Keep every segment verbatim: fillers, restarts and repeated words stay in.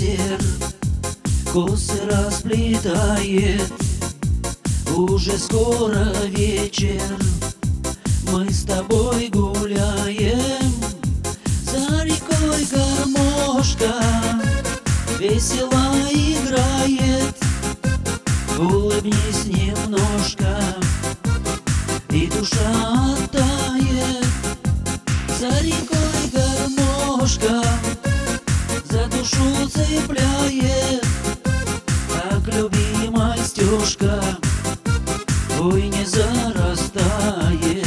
ветер косы расплетает. Уже скоро вечер, мы с тобой гуляем. За рекой гармошка весело играет. Улыбнись немножко, и душа оттает. За рекой гармошка за душу цепляет. Как любимая стежка, ой, не зарастает.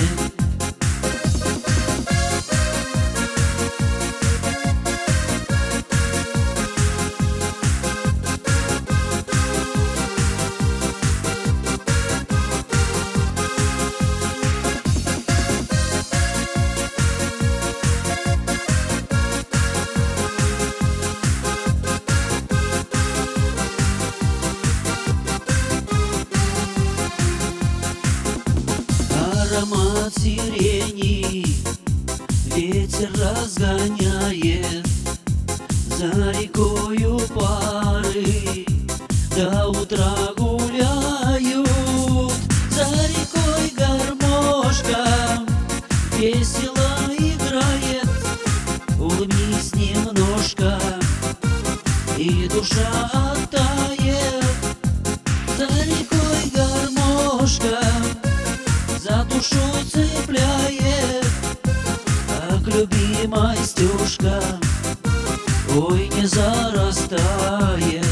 Аромат сирени ветер разгоняет. За рекою пары до утра гуляют. За рекой гармошка весело играет. Улыбнись немножко, и душа оттает. За рекой гармошка за душу цепляет. Как любимая стежка, ой, не зарастает.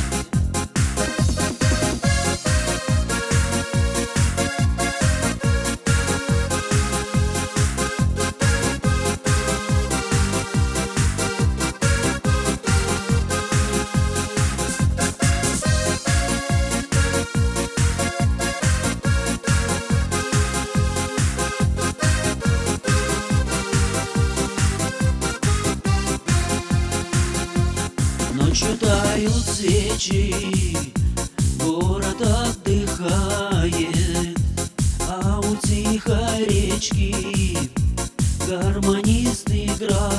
Ночью тают свечи, город отдыхает, а у тихой речки гармонист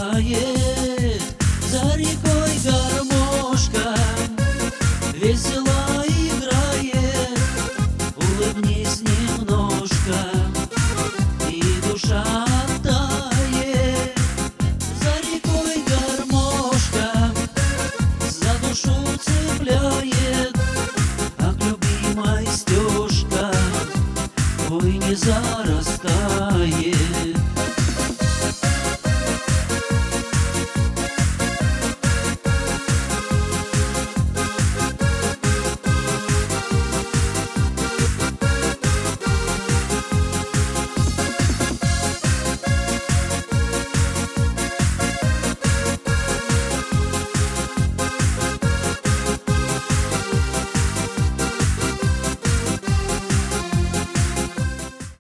играет. За рекой гармошка весело